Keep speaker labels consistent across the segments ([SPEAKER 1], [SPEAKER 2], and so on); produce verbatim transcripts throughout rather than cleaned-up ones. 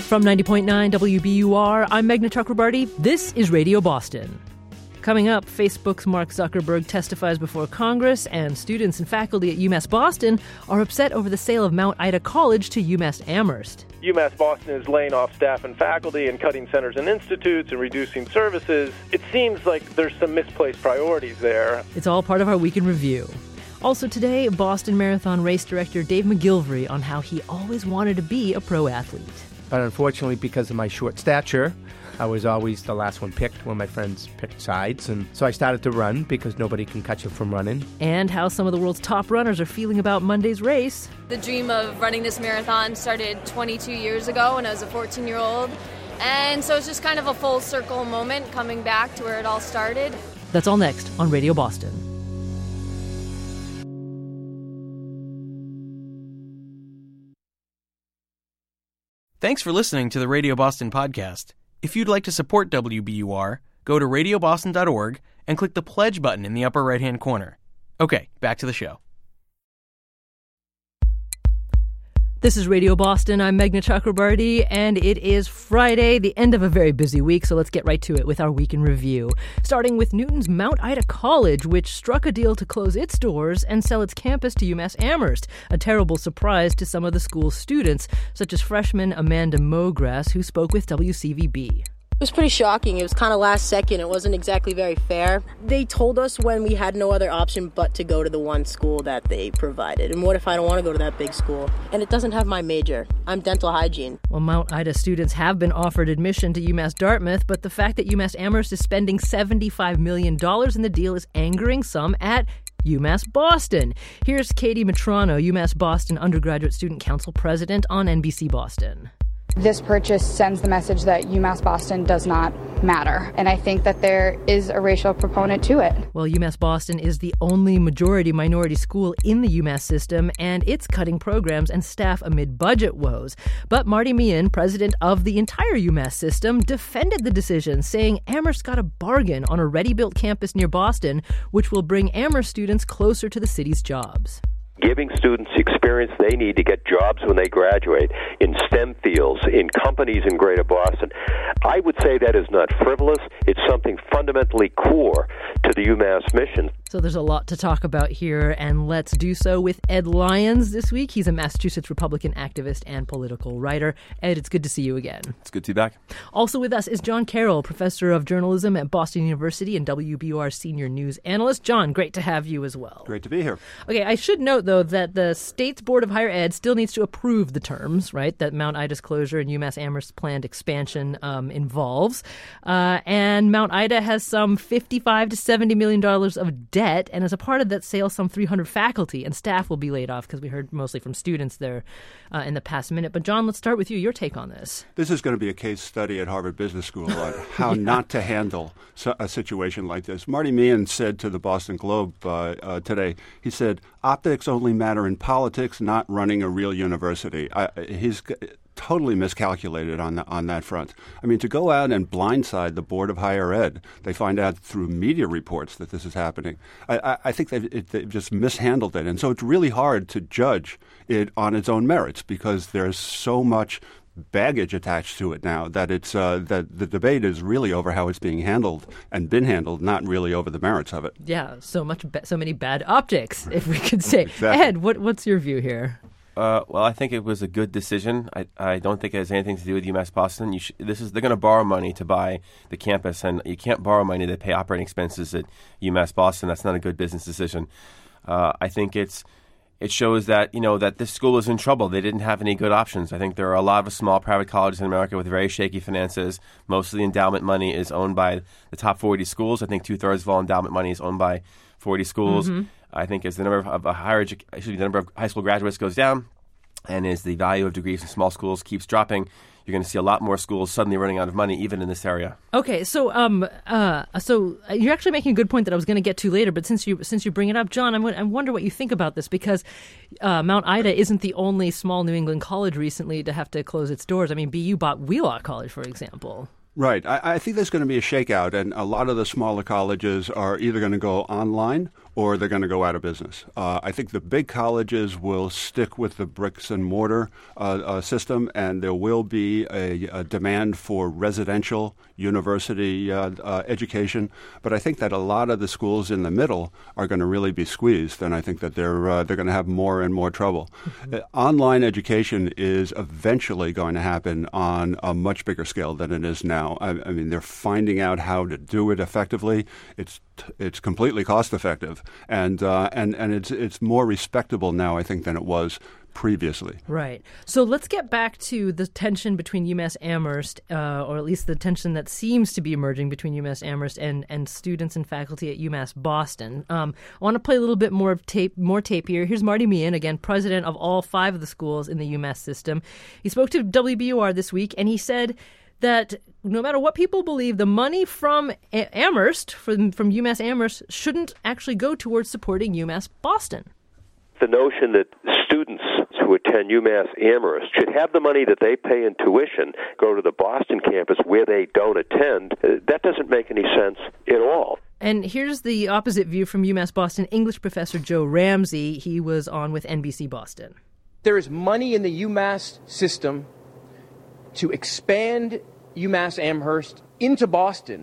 [SPEAKER 1] From ninety point nine W B U R, I'm Meghna Chakrabarti. This is Radio Boston. Coming up, Facebook's Mark Zuckerberg testifies before Congress, and students and faculty at UMass Boston are upset over the sale of Mount Ida College to UMass Amherst.
[SPEAKER 2] UMass Boston is laying off staff and faculty and cutting centers and institutes and reducing services. It seems like there's some misplaced priorities there.
[SPEAKER 1] It's all part of our Week in Review. Also today, Boston Marathon race director Dave McGilvery on how he always wanted to be a pro athlete.
[SPEAKER 3] But unfortunately, because of my short stature, I was always the last one picked when my friends picked sides. And so I started to run because nobody can catch you from running.
[SPEAKER 1] And how some of the world's top runners are feeling about Monday's race.
[SPEAKER 4] The dream of running this marathon started twenty-two years ago when I was a fourteen-year-old. And so it's just kind of a full circle moment coming back to where it all started.
[SPEAKER 1] That's all next on Radio Boston.
[SPEAKER 5] Thanks for listening to the Radio Boston podcast. If you'd like to support W B U R, go to radio boston dot org and click the pledge button in the upper right-hand corner. Okay, back to the show.
[SPEAKER 1] This is Radio Boston. I'm Meghna Chakrabarti, and it is Friday, the end of a very busy week, so let's get right to it with our Week in Review. Starting with Newton's Mount Ida College, which struck a deal to close its doors and sell its campus to UMass Amherst, a terrible surprise to some of the school's students, such as freshman Amanda Mograss, who spoke with W C V B.
[SPEAKER 6] It was pretty shocking. It was kind of last second. It wasn't exactly very fair. They told us when we had no other option but to go to the one school that they provided. And what if I don't want to go to that big school? And it doesn't have my major. I'm dental hygiene.
[SPEAKER 1] Well, Mount Ida students have been offered admission to UMass Dartmouth, but the fact that UMass Amherst is spending seventy-five million dollars in the deal is angering some at UMass Boston. Here's Katie Matrano, UMass Boston Undergraduate Student Council President on N B C Boston.
[SPEAKER 7] This purchase sends the message that UMass Boston does not matter, and I think that there is a racial proponent to it.
[SPEAKER 1] Well, UMass Boston is the only majority-minority school in the UMass system, and it's cutting programs and staff amid budget woes. But Marty Meehan, president of the entire UMass system, defended the decision, saying Amherst got a bargain on a ready-built campus near Boston, which will bring Amherst students closer to the city's jobs.
[SPEAKER 8] Giving students the experience they need to get jobs when they graduate in STEM fields, in companies in Greater Boston. I would say that is not frivolous. It's something fundamentally core to the UMass mission.
[SPEAKER 1] So there's a lot to talk about here, and let's do so with Ed Lyons this week. He's a Massachusetts Republican activist and political writer. Ed, it's good to see you again.
[SPEAKER 9] It's good to be back.
[SPEAKER 1] Also with us is John Carroll, professor of journalism at Boston University and W B U R senior news analyst. John, great to have you as well.
[SPEAKER 9] Great to be here.
[SPEAKER 1] Okay, I should note, though, that the state's Board of Higher Ed still needs to approve the terms, right, that Mount Ida's closure and UMass Amherst's planned expansion um, involves. Uh, and Mount Ida has some fifty-five to seventy million dollars of debt, and as a part of that sale, some three hundred faculty and staff will be laid off, because we heard mostly from students there uh, in the past minute. But John, let's start with you. Your take on this.
[SPEAKER 10] This is going to be a case study at Harvard Business School on how yeah. not to handle a situation like this. Marty Meehan said to the Boston Globe uh, uh, today, he said, optics only matter in politics, not running a real university. I, he's totally miscalculated on the, on that front. I mean, to go out and blindside the Board of Higher Ed, they find out through media reports that this is happening. I, I, I think they've, it, they've just mishandled it. And so it's really hard to judge it on its own merits because there's so much baggage attached to it now that it's uh, that the debate is really over how it's being handled and been handled, not really over the merits of it.
[SPEAKER 1] Yeah, so much, ba- so many bad optics, if we could say.
[SPEAKER 10] Exactly.
[SPEAKER 1] Ed, what, what's your view here?
[SPEAKER 9] Uh, well, I think it was a good decision. I, I don't think it has anything to do with UMass Boston. You sh- this is they're going to borrow money to buy the campus, and you can't borrow money to pay operating expenses at UMass Boston. That's not a good business decision. Uh, I think it's it shows that you know that this school is in trouble. They didn't have any good options. I think there are a lot of small private colleges in America with very shaky finances. Most of the endowment money is owned by the top forty schools. I think two thirds of all endowment money is owned by forty schools. Mm-hmm. I think as the number of, of higher edu- excuse me, the number of high school graduates goes down, and as the value of degrees in small schools keeps dropping, you're going to see a lot more schools suddenly running out of money, even in this area.
[SPEAKER 1] Okay, so um, uh, so you're actually making a good point that I was going to get to later, but since you since you bring it up, John, I'm, I wonder what you think about this, because uh, Mount Ida isn't the only small New England college recently to have to close its doors. I mean, B U bought Wheelock College, for example.
[SPEAKER 10] Right. I, I think there's going to be a shakeout, and a lot of the smaller colleges are either going to go online or they're going to go out of business. Uh, I think the big colleges will stick with the bricks and mortar uh, uh, system, and there will be a, a demand for residential university uh, uh, education. But I think that a lot of the schools in the middle are going to really be squeezed, and I think that they're uh, they're going to have more and more trouble. Mm-hmm. Uh, online education is eventually going to happen on a much bigger scale than it is now. I, I mean, they're finding out how to do it effectively. It's it's completely cost effective, and uh, and and it's it's more respectable now, I think, than it was previously.
[SPEAKER 1] Right. So let's get back to the tension between UMass Amherst, uh, or at least the tension that seems to be emerging between UMass Amherst and, and students and faculty at UMass Boston. Um, I want to play a little bit more tape, more tape here. Here's Marty Meehan, again, president of all five of the schools in the UMass system. He spoke to W B U R this week, and he said that no matter what people believe, the money from A- Amherst, from, from UMass Amherst, shouldn't actually go towards supporting UMass Boston.
[SPEAKER 8] The notion that students who attend UMass Amherst should have the money that they pay in tuition go to the Boston campus where they don't attend, uh, that doesn't make any sense at all.
[SPEAKER 1] And here's the opposite view from UMass Boston English professor Joe Ramsey. He was on with N B C Boston.
[SPEAKER 11] There is money in the UMass system to expand UMass Amherst into Boston,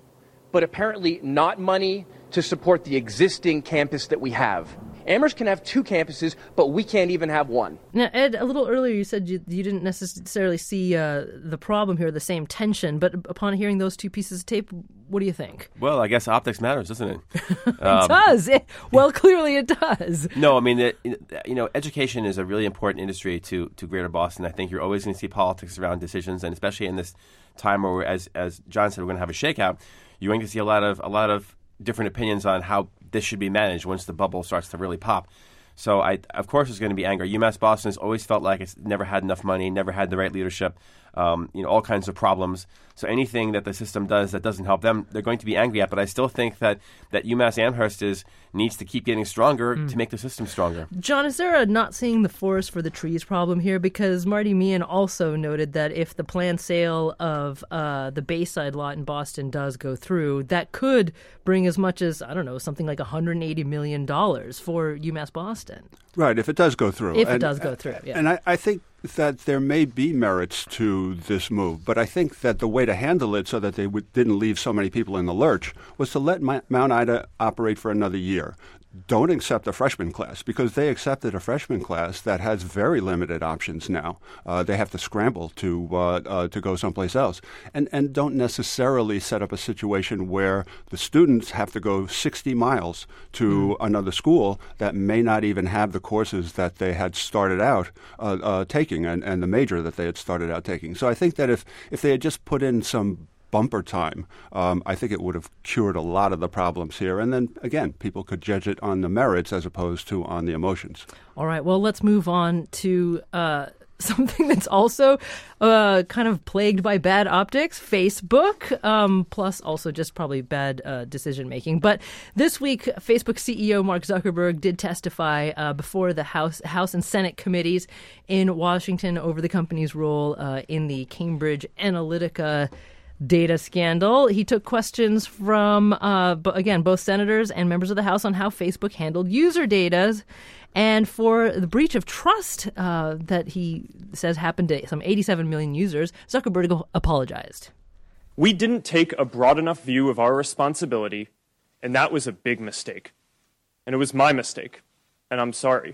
[SPEAKER 11] but apparently not money to support the existing campus that we have. Amherst can have two campuses, but we can't even have one.
[SPEAKER 1] Now, Ed, a little earlier you said you, you didn't necessarily see uh, the problem here, the same tension, but upon hearing those two pieces of tape, what do you think?
[SPEAKER 9] Well, I guess optics matters, doesn't it?
[SPEAKER 1] It um, does. It, well, clearly it does.
[SPEAKER 9] No, I mean, it, you know, education is a really important industry to, to Greater Boston. I think you're always going to see politics around decisions, and especially in this time where, as as John said, we're going to have a shakeout, you're going to see a lot of a lot of different opinions on how this should be managed once the bubble starts to really pop. So, I, of course, there's going to be anger. UMass Boston has always felt like it's never had enough money, never had the right leadership, um, you know, all kinds of problems. So anything that the system does that doesn't help them, they're going to be angry at. But I still think that, that UMass Amherst is needs to keep getting stronger mm. to make the system stronger.
[SPEAKER 1] John, is there a not seeing the forest for the trees problem here? Because Marty Meehan also noted that if the planned sale of uh, the Bayside lot in Boston does go through, that could bring as much as, I don't know, something like one hundred eighty million dollars for UMass Boston.
[SPEAKER 10] Right, if it does go through.
[SPEAKER 1] If
[SPEAKER 10] and,
[SPEAKER 1] it does go through, yeah.
[SPEAKER 10] And I, I think that there may be merits to this move, but I think that the way to handle it so that they w- didn't leave so many people in the lurch was to let My- Mount Ida operate for another year. Don't accept a freshman class, because they accepted a freshman class that has very limited options now. Uh, they have to scramble to uh, uh, to go someplace else, and and don't necessarily set up a situation where the students have to go sixty miles to mm. another school that may not even have the courses that they had started out uh, uh, taking and, and the major that they had started out taking. So I think that if if they had just put in some bumper time, um, I think it would have cured a lot of the problems here. And then, again, people could judge it on the merits as opposed to on the emotions.
[SPEAKER 1] All right. Well, let's move on to uh, something that's also uh, kind of plagued by bad optics, Facebook, um, plus also just probably bad uh, decision-making. But this week, Facebook C E O Mark Zuckerberg did testify uh, before the House, House and Senate committees in Washington over the company's role uh, in the Cambridge Analytica data scandal. He took questions from, uh, b- again, both senators and members of the House on how Facebook handled user data. And for the breach of trust uh, that he says happened to some eighty-seven million users, Zuckerberg apologized.
[SPEAKER 12] We didn't take a broad enough view of our responsibility, and that was a big mistake. And it was my mistake, and I'm sorry.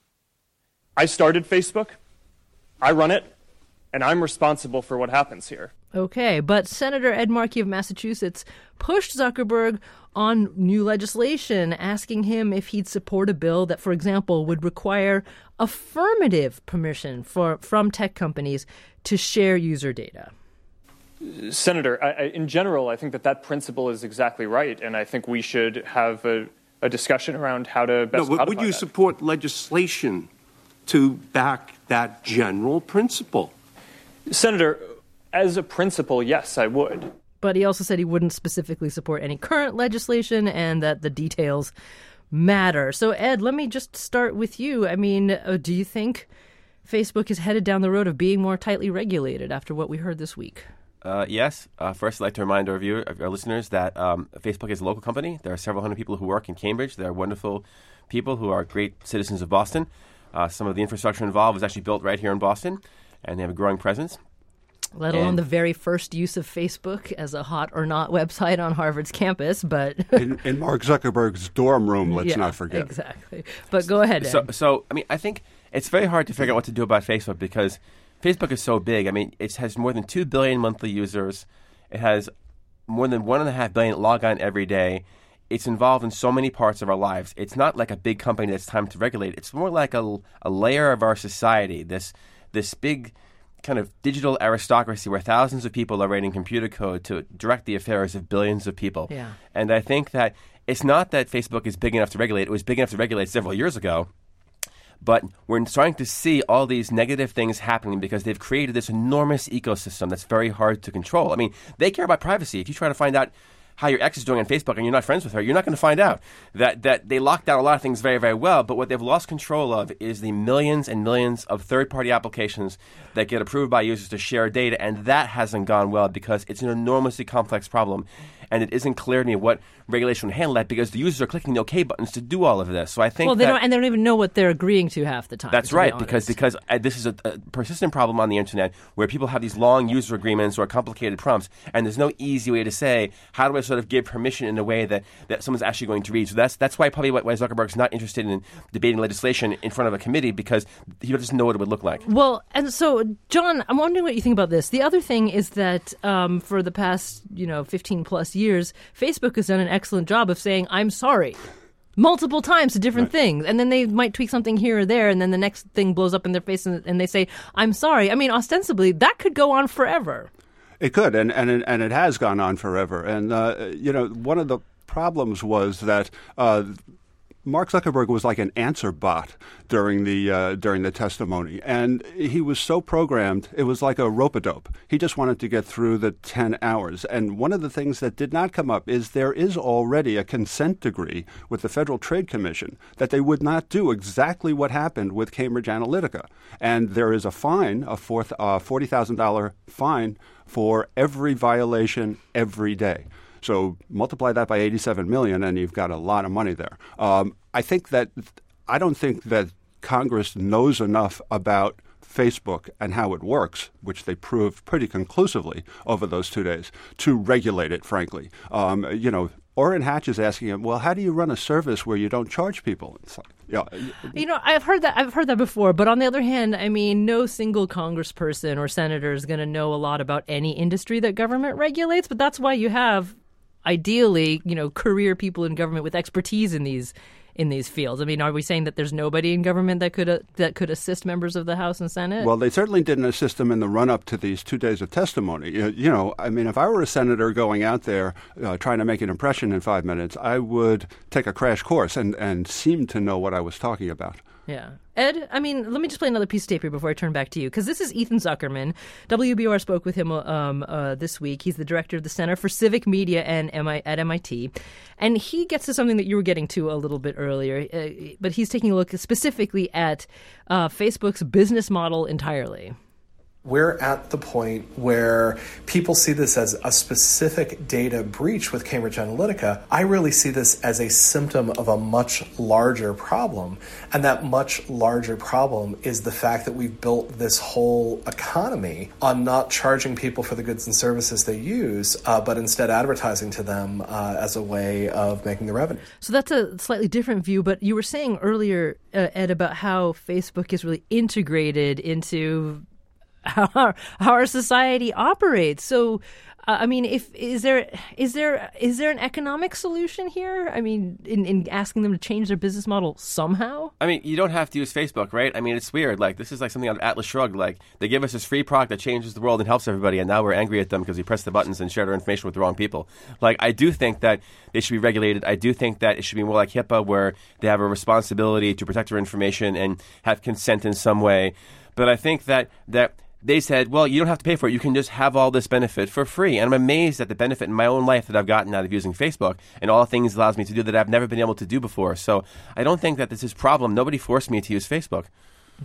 [SPEAKER 12] I started Facebook, I run it, and I'm responsible for what happens here.
[SPEAKER 1] Okay, but Senator Ed Markey of Massachusetts pushed Zuckerberg on new legislation, asking him if he'd support a bill that, for example, would require affirmative permission for from tech companies to share user data.
[SPEAKER 12] Senator, I, I, in general, I think that that principle is exactly right, and I think we should have a, a discussion around how to best
[SPEAKER 13] no,
[SPEAKER 12] codify
[SPEAKER 13] would you
[SPEAKER 12] that.
[SPEAKER 13] support legislation to back that general principle?
[SPEAKER 12] Senator, as a principle, yes, I would.
[SPEAKER 1] But he also said he wouldn't specifically support any current legislation and that the details matter. So, Ed, let me just start with you. I mean, uh, do you think Facebook is headed down the road of being more tightly regulated after what we heard this week?
[SPEAKER 9] Uh, yes. Uh, first, I'd like to remind our, viewer, our listeners that um, Facebook is a local company. There are several hundred people who work in Cambridge. They're wonderful people who are great citizens of Boston. Uh, some of the infrastructure involved was actually built right here in Boston, and they have a growing presence.
[SPEAKER 1] Let alone and, the very first use of Facebook as a hot or not website on Harvard's campus, but
[SPEAKER 10] in, in Mark Zuckerberg's dorm room, let's
[SPEAKER 1] yeah,
[SPEAKER 10] not forget.
[SPEAKER 1] Exactly. But go ahead, Ed.
[SPEAKER 9] So, so, I mean, I think it's very hard to figure out what to do about Facebook because Facebook is so big. I mean, it has more than two billion monthly users. It has more than one and a half billion log on every day. It's involved in so many parts of our lives. It's not like a big company that's time to regulate. It's more like a, a layer of our society, this this big kind of digital aristocracy where thousands of people are writing computer code to direct the affairs of billions of people.
[SPEAKER 1] Yeah.
[SPEAKER 9] And I think that it's not that Facebook is big enough to regulate. It was big enough to regulate several years ago. But we're starting to see all these negative things happening because they've created this enormous ecosystem that's very hard to control. I mean, they care about privacy. If you try to find out how your ex is doing on Facebook and you're not friends with her, you're not going to find out. That that they locked down a lot of things very, very well, but what they've lost control of is the millions and millions of third-party applications that get approved by users to share data, and that hasn't gone well because it's an enormously complex problem, and it isn't clear to me what regulation would handle that because the users are clicking the OK buttons to do all of this. So I think
[SPEAKER 1] well, they
[SPEAKER 9] that,
[SPEAKER 1] don't, and they don't even know what they're agreeing to half the time.
[SPEAKER 9] That's
[SPEAKER 1] to
[SPEAKER 9] right,
[SPEAKER 1] be
[SPEAKER 9] because because uh, this is a, a persistent problem on the internet where people have these long user agreements or complicated prompts, and there's no easy way to say how do I sort of give permission in a way that, that someone's actually going to read. So that's that's why probably why Zuckerberg's not interested in debating legislation in front of a committee because he doesn't know what it would look like.
[SPEAKER 1] Well, and so John, I'm wondering what you think about this. The other thing is that um, for the past you know fifteen plus years, Facebook has done an excellent job of saying I'm sorry multiple times to different right. things, and then they might tweak something here or there, and then the next thing blows up in their face, and, and they say I'm sorry. I mean, ostensibly that could go on forever.
[SPEAKER 10] It could, and and and it has gone on forever. And uh, you know, one of the problems was that uh, Mark Zuckerberg was like an answer bot during the uh, during the testimony, and he was so programmed. It was like a rope-a-dope. He just wanted to get through the ten hours. And one of the things that did not come up is there is already a consent decree with the Federal Trade Commission that they would not do exactly what happened with Cambridge Analytica, and there is a fine, a fourth, uh, forty thousand dollars fine for every violation every day. So multiply that by eighty-seven million and you've got a lot of money there. Um, I think that I don't think that Congress knows enough about Facebook and how it works, which they proved pretty conclusively over those two days, to regulate it, frankly. Um, you know, Orrin Hatch is asking him, well, how do you run a service where you don't charge people? It's like, yeah.
[SPEAKER 1] You know, I've heard that. I've heard that before. But on the other hand, I mean, no single congressperson or senator is going to know a lot about any industry that government regulates. But that's why you have, ideally, you know, career people in government with expertise in these in these fields. I mean, are we saying that there's nobody in government that could uh, that could assist members of the House and Senate?
[SPEAKER 10] Well, they certainly didn't assist them in the run-up to these two days of testimony. You, you know, I mean, if I were a senator going out there uh, trying to make an impression in five minutes, I would take a crash course and, and seem to know what I was talking about.
[SPEAKER 1] Yeah. Ed, I mean, let me just play another piece of tape here before I turn back to you, because this is Ethan Zuckerman. W B U R spoke with him um, uh, this week. He's the director of the Center for Civic Media and M I- at M I T. And he gets to something that you were getting to a little bit earlier, uh, but he's taking a look specifically at uh, Facebook's business model entirely.
[SPEAKER 14] We're at the point where people see this as a specific data breach with Cambridge Analytica. I really see this as a symptom of a much larger problem. And that much larger problem is the fact that we've built this whole economy on not charging people for the goods and services they use, uh, but instead advertising to them uh, as a way of making the revenue.
[SPEAKER 1] So that's a slightly different view. But you were saying earlier, uh, Ed, about how Facebook is really integrated into How our, how our society operates. So, uh, I mean, if is there is there is there an economic solution here? I mean, in, in asking them to change their business model somehow?
[SPEAKER 9] I mean, you don't have to use Facebook, right? I mean, it's weird. Like, this is like something out of Atlas Shrugged. Like, they give us this free product that changes the world and helps everybody, and now we're angry at them because we press the buttons and share our information with the wrong people. Like, I do think that they should be regulated. I do think that it should be more like HIPAA, where they have a responsibility to protect their information and have consent in some way. But I think that that... they said, well, you don't have to pay for it. You can just have all this benefit for free. And I'm amazed at the benefit in my own life that I've gotten out of using Facebook and all the things it allows me to do that I've never been able to do before. So I don't think that this is a problem. Nobody forced me to use Facebook.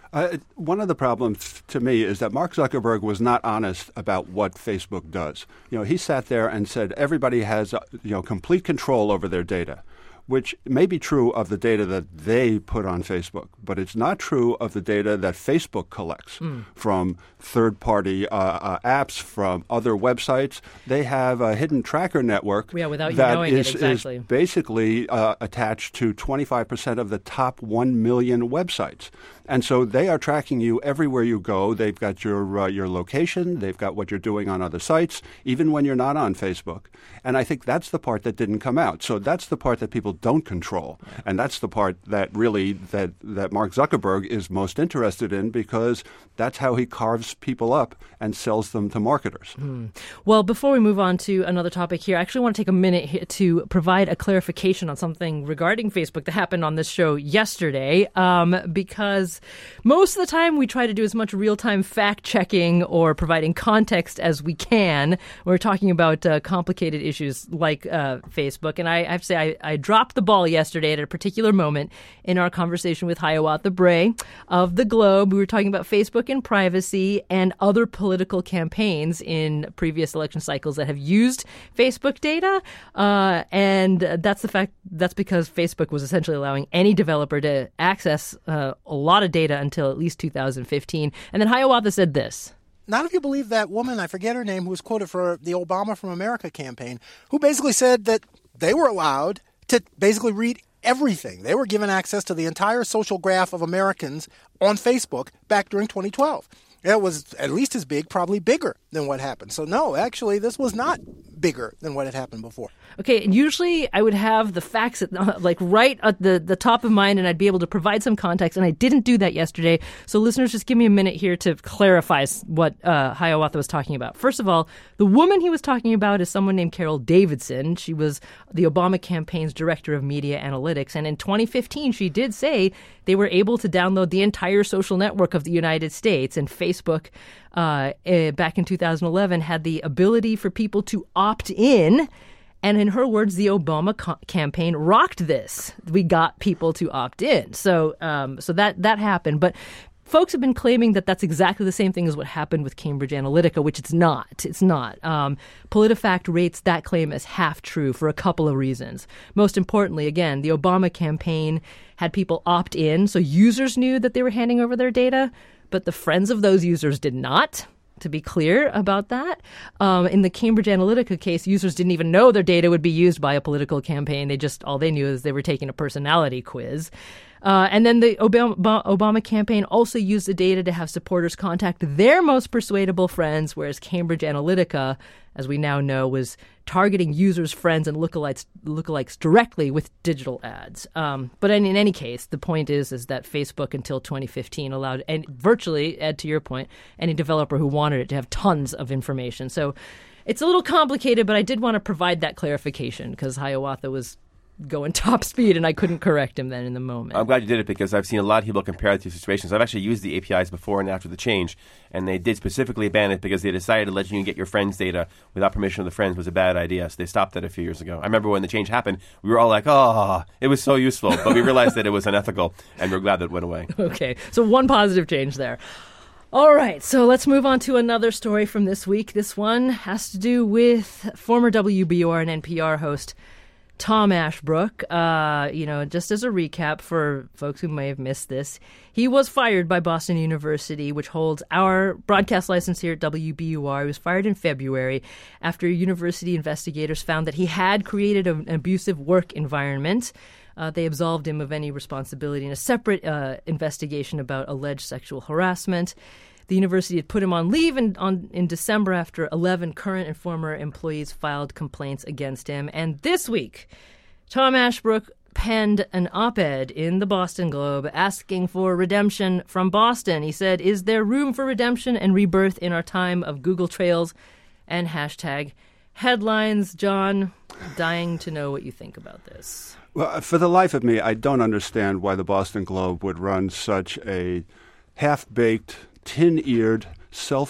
[SPEAKER 10] Uh, one of the problems to me is that Mark Zuckerberg was not honest about what Facebook does. You know, he sat there and said everybody has, uh, you know, complete control over their data, which may be true of the data that they put on Facebook, but it's not true of the data that Facebook collects mm. from third-party uh, uh, apps, from other websites. They have a hidden tracker network
[SPEAKER 1] yeah, without you
[SPEAKER 10] that
[SPEAKER 1] knowing
[SPEAKER 10] is,
[SPEAKER 1] it, exactly.
[SPEAKER 10] is basically uh, attached to twenty-five percent of the top one million websites. And so they are tracking you everywhere you go. They've got your uh, your location. They've got what you're doing on other sites, even when you're not on Facebook. And I think that's the part that didn't come out. So that's the part that people don't control. Yeah. And that's the part that really that, that Mark Zuckerberg is most interested in, because that's how he carves people up and sells them to marketers.
[SPEAKER 1] Mm. Well, before we move on to another topic here, I actually want to take a minute here to provide a clarification on something regarding Facebook that happened on this show yesterday, um, because most of the time we try to do as much real-time fact-checking or providing context as we can. We're talking about uh, complicated issues like uh, Facebook. And I, I have to say, I, I dropped the ball yesterday at a particular moment in our conversation with Hiawatha Bray of The Globe. We were talking about Facebook and privacy and other political campaigns in previous election cycles that have used Facebook data. Uh, and that's the fact, that's because Facebook was essentially allowing any developer to access uh, a lot of data until at least two thousand fifteen. And then Hiawatha said this.
[SPEAKER 15] Not if you believe that woman, I forget her name, who was quoted for the Obama from America campaign, who basically said that they were allowed to basically read everything. They were given access to the entire social graph of Americans on Facebook back during twenty twelve. It was at least as big, probably bigger than what happened. So no, actually, this was not bigger than what had happened before.
[SPEAKER 1] Okay, and usually I would have the facts at, like right at the, the top of mind, and I'd be able to provide some context, and I didn't do that yesterday. So listeners, just give me a minute here to clarify what uh, Hiawatha was talking about. First of all, the woman he was talking about is someone named Carol Davidson. She was the Obama campaign's director of media analytics, and in twenty fifteen, she did say they were able to download the entire social network of the United States, and Facebook uh, uh, back in two thousand eleven had the ability for people to opt in. And in her words, the Obama co- campaign rocked this. We got people to opt in. So um, so that that happened. But folks have been claiming that that's exactly the same thing as what happened with Cambridge Analytica, which it's not. It's not. Um, PolitiFact rates that claim as half true for a couple of reasons. Most importantly, again, the Obama campaign had people opt in, so users knew that they were handing over their data, but the friends of those users did not. To be clear about that. Um, in the Cambridge Analytica case, users didn't even know their data would be used by a political campaign. They just, all they knew is they were taking a personality quiz. Uh, and then the Obama, Obama campaign also used the data to have supporters contact their most persuadable friends, whereas Cambridge Analytica, as we now know, was targeting users' friends and lookalikes, lookalikes directly with digital ads. Um, but in, in any case, the point is is that Facebook until twenty fifteen allowed, and virtually, Ed, to your point, any developer who wanted it to have tons of information. So it's a little complicated, but I did want to provide that clarification because Hiawatha was going top speed, and I couldn't correct him then in the moment.
[SPEAKER 9] I'm glad you did it because I've seen a lot of people compare the two situations. I've actually used the A P Is before and after the change, and they did specifically ban it because they decided to let you get your friends' data without permission of the friends was a bad idea. So they stopped that a few years ago. I remember when the change happened, we were all like, oh, it was so useful. But we realized that it was unethical, and we're glad that it went away.
[SPEAKER 1] Okay, so one positive change there. All right, so let's move on to another story from this week. This one has to do with former W B U R and N P R host Tom Ashbrook. Uh, you know, just as a recap for folks who may have missed this, he was fired by Boston University, which holds our broadcast license here at W B U R. He was fired in February after university investigators found that he had created an abusive work environment. Uh, they absolved him of any responsibility in a separate uh, investigation about alleged sexual harassment. The university had put him on leave in, on, in December after eleven current and former employees filed complaints against him. And this week, Tom Ashbrook penned an op-ed in the Boston Globe asking for redemption from Boston. He said, "Is there room for redemption and rebirth in our time of Google trails and hashtag headlines?" John, dying to know what you think about this.
[SPEAKER 10] Well, for the life of me, I don't understand why the Boston Globe would run such a half-baked, tin-eared,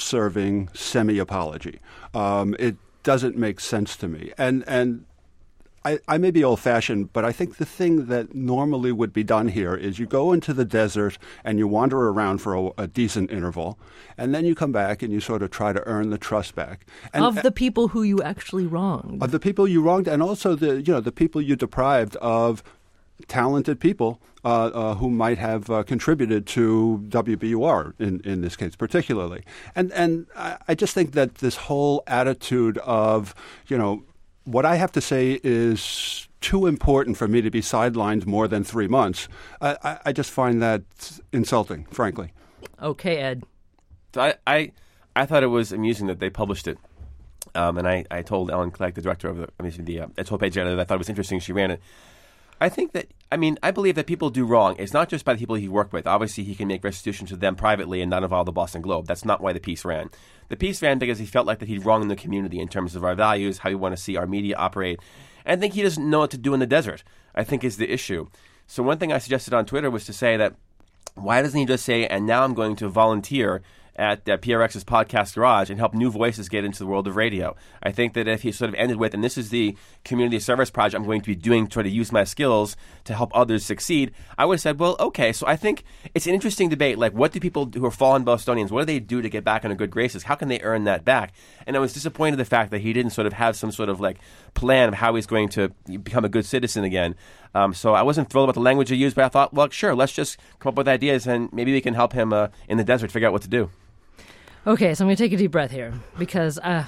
[SPEAKER 10] self-serving semi-apology. Um, it doesn't make sense to me. And and I, I may be old-fashioned, but I think the thing that normally would be done here is you go into the desert and you wander around for a, a decent interval, and then you come back and you sort of try to earn the trust back. And,
[SPEAKER 1] of the people who you actually wronged.
[SPEAKER 10] Of the people you wronged, and also the you know the people you deprived of talented people uh, uh, who might have uh, contributed to W B U R in, in this case particularly. And, and I, I just think that this whole attitude of, you know, what I have to say is too important for me to be sidelined more than three months. I, I, I just find that insulting, frankly.
[SPEAKER 1] Okay, Ed.
[SPEAKER 9] So I, I, I thought it was amusing that they published it. Um, and I, I told Ellen Clegg, the director of the, I mean, the uh, editorial page editor, that I thought it was interesting she ran it. I think that, I mean, I believe that people do wrong. It's not just by the people he worked with. Obviously, he can make restitution to them privately and not involve the Boston Globe. That's not why the piece ran. The piece ran because he felt like that he'd wronged the community in terms of our values, how we want to see our media operate. And I think he doesn't know what to do in the desert, I think is the issue. So one thing I suggested on Twitter was to say that, why doesn't he just say, and now I'm going to volunteer at uh, P R X's Podcast Garage and help new voices get into the world of radio? I think that if he sort of ended with, and this is the community service project I'm going to be doing, try to use my skills to help others succeed, I would have said, well, okay. So I think it's an interesting debate. Like, what do people who are fallen Bostonians, what do they do to get back on a good graces? How can they earn that back? And I was disappointed in the fact that he didn't sort of have some sort of like plan of how he's going to become a good citizen again. Um, so I wasn't thrilled about the language he used, but I thought, well, sure, let's just come up with ideas and maybe we can help him uh, in the desert figure out what to do.
[SPEAKER 1] Okay, so I'm going to take a deep breath here because, uh,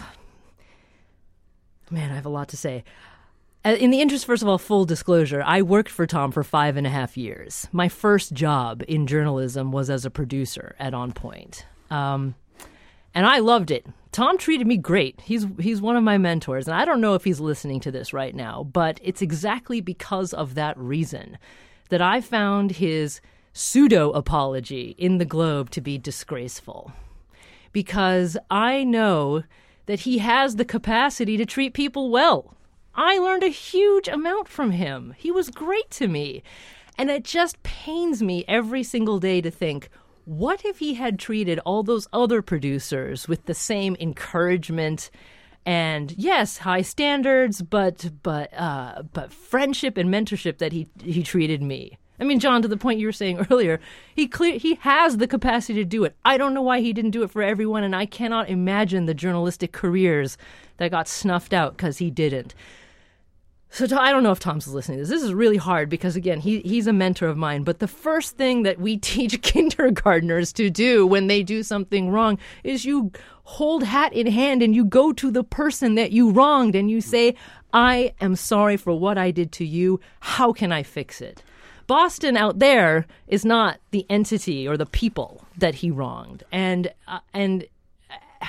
[SPEAKER 1] man, I have a lot to say. In the interest, first of all, full disclosure, I worked for Tom for five and a half years. My first job in journalism was as a producer at On Point. Um, and I loved it. Tom treated me great. He's he's one of my mentors, and I don't know if he's listening to this right now, but it's exactly because of that reason that I found his pseudo-apology in the Globe to be disgraceful. Because I know that he has the capacity to treat people well. I learned a huge amount from him. He was great to me. And it just pains me every single day to think, what if he had treated all those other producers with the same encouragement and, yes, high standards, but but uh, but friendship and mentorship that he he treated me? I mean, John, to the point you were saying earlier, he clear, he has the capacity to do it. I don't know why he didn't do it for everyone, and I cannot imagine the journalistic careers that got snuffed out because he didn't. So I don't know if Tom's listening to this. This is really hard because, again, he he's a mentor of mine. But the first thing that we teach kindergartners to do when they do something wrong is you hold hat in hand and you go to the person that you wronged and you say, I am sorry for what I did to you. How can I fix it? Boston out there is not the entity or the people that he wronged, and uh, and uh,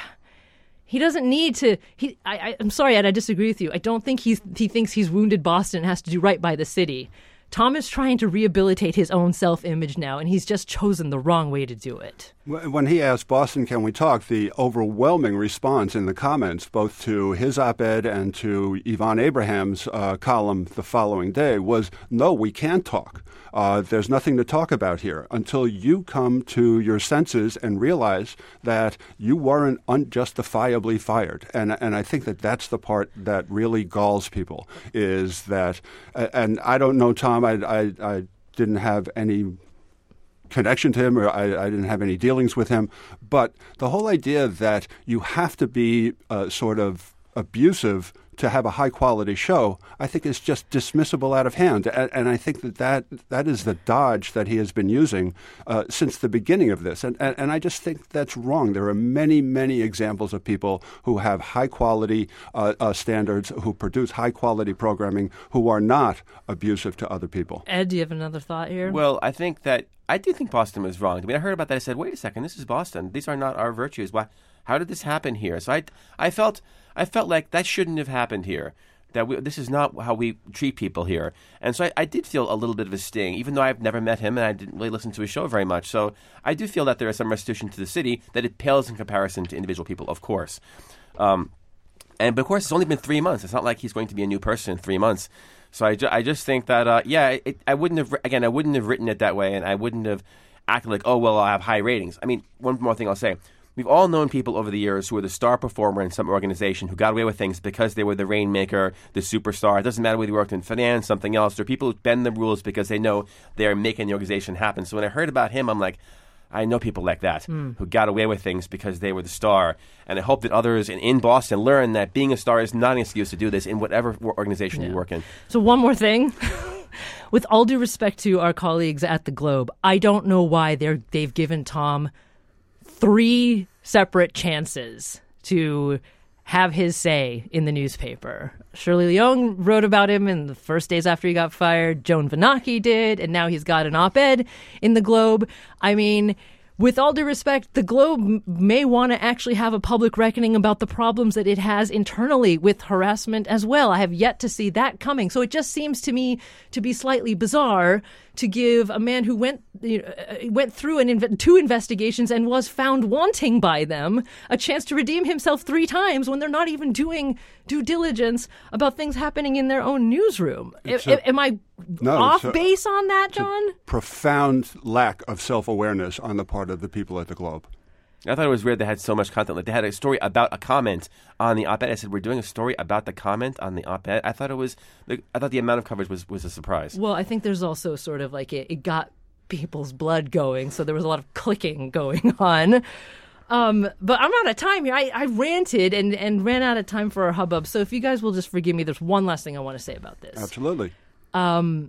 [SPEAKER 1] he doesn't need to. He, I, I, I'm sorry, Ed, I disagree with you. I don't think he's he thinks he's wounded Boston and has to do right by the city. Tom is trying to rehabilitate his own self-image now, and he's just chosen the wrong way to do it.
[SPEAKER 10] When he asked Boston, can we talk, the overwhelming response in the comments, both to his op-ed and to Yvonne Abraham's uh, column the following day, was, no, we can't talk. Uh, there's nothing to talk about here until you come to your senses and realize that you weren't unjustifiably fired. And and I think that that's the part that really galls people, is that, and I don't know, Tom, I, I, I didn't have any connection to him, or I, I didn't have any dealings with him, but the whole idea that you have to be uh, sort of abusive to have a high-quality show, I think is just dismissible out of hand. And, and I think that, that that is the dodge that he has been using uh, since the beginning of this. And, and, and I just think that's wrong. There are many, many examples of people who have high-quality uh, uh, standards, who produce high-quality programming, who are not abusive to other people.
[SPEAKER 1] Ed, do you have another thought here?
[SPEAKER 9] Well, I think that, I do think Boston was wrong. I mean, I heard about that. I said, wait a second, this is Boston. These are not our virtues. Why? How did this happen here? So I, I felt, I felt like that shouldn't have happened here. That we, this is not how we treat people here. And so I, I did feel a little bit of a sting, even though I've never met him and I didn't really listen to his show very much. So I do feel that there is some restitution to the city, that it pales in comparison to individual people, of course. Um, and but of course, it's only been three months. It's not like he's going to be a new person in three months. So I, ju- I just think that, uh, yeah, it, I wouldn't have, again, I wouldn't have written it that way, and I wouldn't have acted like, oh, well, I have high ratings. I mean, one more thing I'll say. we've all known people over the years who were the star performer in some organization who got away with things because they were the rainmaker, the superstar. It doesn't matter whether you worked in finance, something else. There are people who bend the rules because they know they're making the organization happen. So when I heard about him, I'm like, I know people like that mm. who got away with things because they were the star. And I hope that others in, in Boston learn that being a star is not an excuse to do this in whatever organization yeah. you work in.
[SPEAKER 1] So one more thing. With all due respect to our colleagues at the Globe, I don't know why they're, they've given Tom three separate chances to have his say in the newspaper. Shirley Leung wrote about him in the first days after he got fired. Joan Vanocchi did, and now he's got an op-ed in the Globe. I mean, with all due respect, the Globe may want to actually have a public reckoning about the problems that it has internally with harassment as well. I have yet to see that coming. So it just seems to me to be slightly bizarre to give a man who went you know, went through an inv- two investigations and was found wanting by them a chance to redeem himself three times when they're not even doing due diligence about things happening in their own newsroom. A, a, Am I no, off a, base on that, John?
[SPEAKER 10] Profound lack of self-awareness on the part of the people at the Globe.
[SPEAKER 9] I thought it was weird they had so much content. Like they had a story about a comment on the op-ed. I said, we're doing a story about the comment on the op-ed. I thought it was, I thought the amount of coverage was, was a surprise.
[SPEAKER 1] Well, I think there's also sort of like it, it got people's blood going, so there was a lot of clicking going on. Um, but I'm out of time here. I, I ranted and, and ran out of time for our hubbub. So if you guys will just forgive me, there's one last thing I want to say about this.
[SPEAKER 10] Absolutely.
[SPEAKER 1] Um,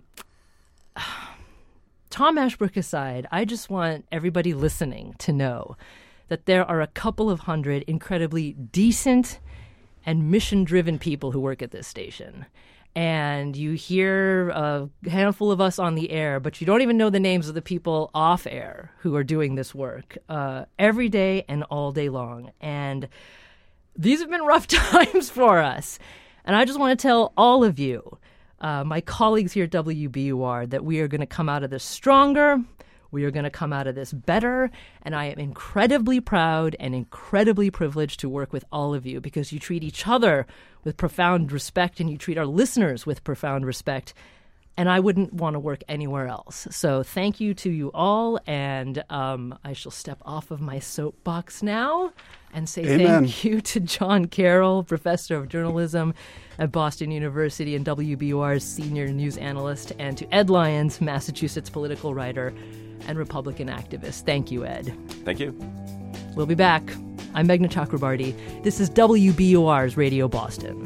[SPEAKER 1] Tom Ashbrook aside, I just want everybody listening to know that there are a couple of hundred incredibly decent and mission-driven people who work at this station. And you hear a handful of us on the air, but you don't even know the names of the people off air who are doing this work uh, every day and all day long. And these have been rough times for us. And I just want to tell all of you, uh, my colleagues here at W B U R, that we are going to come out of this stronger. We are going to come out of this better, and I am incredibly proud and incredibly privileged to work with all of you because you treat each other with profound respect and you treat our listeners with profound respect, and I wouldn't want to work anywhere else. So thank you to you all, and um, I shall step off of my soapbox now and say
[SPEAKER 10] Amen.
[SPEAKER 1] Thank you to John Carroll, Professor of Journalism at Boston University and W B U R's Senior News Analyst, and to Ed Lyons, Massachusetts political writer and Republican activist. Thank you, Ed.
[SPEAKER 9] Thank you.
[SPEAKER 1] We'll be back. I'm Meghna Chakrabarty. This is W B U R's Radio Boston.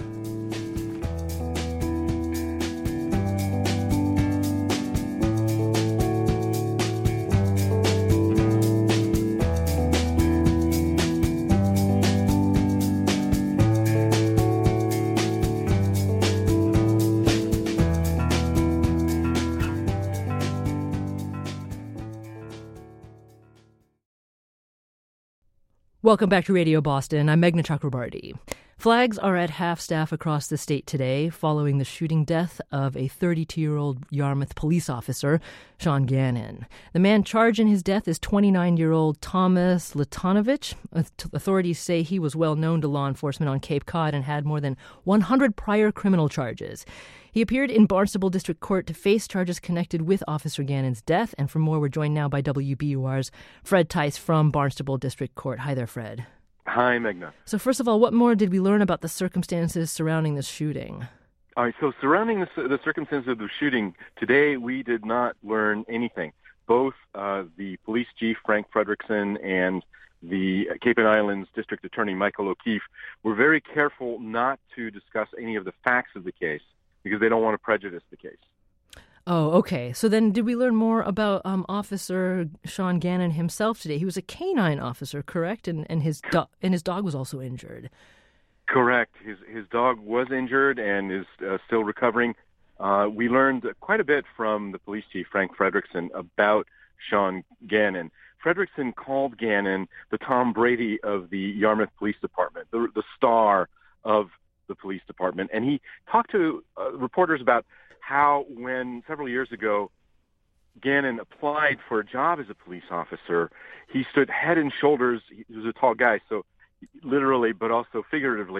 [SPEAKER 1] Welcome back to Radio Boston. I'm Meghna Chakrabarty. Flags are at half-staff across the state today following the shooting death of a thirty-two-year-old Yarmouth police officer, Sean Gannon. The man charged in his death is twenty-nine-year-old Thomas Latanovich. Authorities say he was well known to law enforcement on Cape Cod and had more than one hundred prior criminal charges. He appeared in Barnstable District Court to face charges connected with Officer Gannon's death. And for more, we're joined now by W B U R's Fred Tice from Barnstable District Court. Hi there, Fred.
[SPEAKER 16] Hi, Meghna.
[SPEAKER 1] So first of all, what more did we learn about the circumstances surrounding this shooting?
[SPEAKER 16] All right, so surrounding the, the circumstances of the shooting, today we did not learn anything. Both uh, the police chief, Frank Frederickson, and the Cape and Islands District Attorney, Michael O'Keefe, were very careful not to discuss any of the facts of the case because they don't want to prejudice the case.
[SPEAKER 1] Oh, okay. So then did we learn more about um, Officer Sean Gannon himself today? He was a canine officer, correct? And and his, do- and his dog was also injured.
[SPEAKER 16] Correct. His his dog was injured and is uh, still recovering. Uh, we learned quite a bit from the police chief, Frank Frederickson, about Sean Gannon. Frederickson called Gannon the Tom Brady of the Yarmouth Police Department, the, the star of the police department. And he talked to uh, reporters about how when several years ago Gannon applied for a job as a police officer, he stood head and shoulders, he was a tall guy, so literally but also figuratively,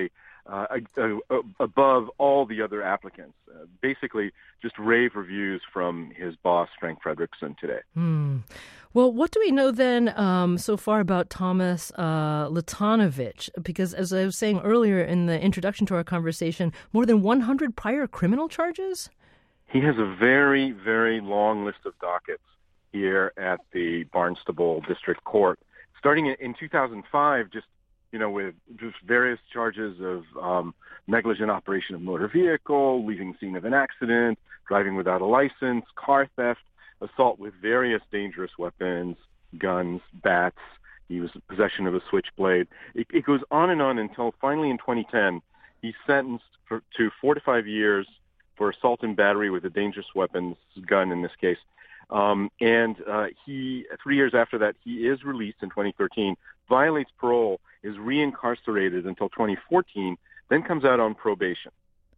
[SPEAKER 16] uh, uh, above all the other applicants. Uh, basically, just rave reviews from his boss, Frank Frederickson, today.
[SPEAKER 1] Hmm. Well, what do we know then um, so far about Thomas uh, Latanovich? Because as I was saying earlier in the introduction to our conversation, more than one hundred prior criminal charges?
[SPEAKER 16] He has a very, very long list of dockets here at the Barnstable District Court. Starting in two thousand five, just, you know, with just various charges of um, negligent operation of motor vehicle, leaving scene of an accident, driving without a license, car theft, assault with various dangerous weapons, guns, bats. He was in possession of a switchblade. It, it goes on and on until finally in twenty ten, he's sentenced for, to four to five years for assault and battery with a dangerous weapons, gun in this case. Um, and uh, he, three years after that, he is released in twenty thirteen, violates parole, is reincarcerated until twenty fourteen, then comes out on probation.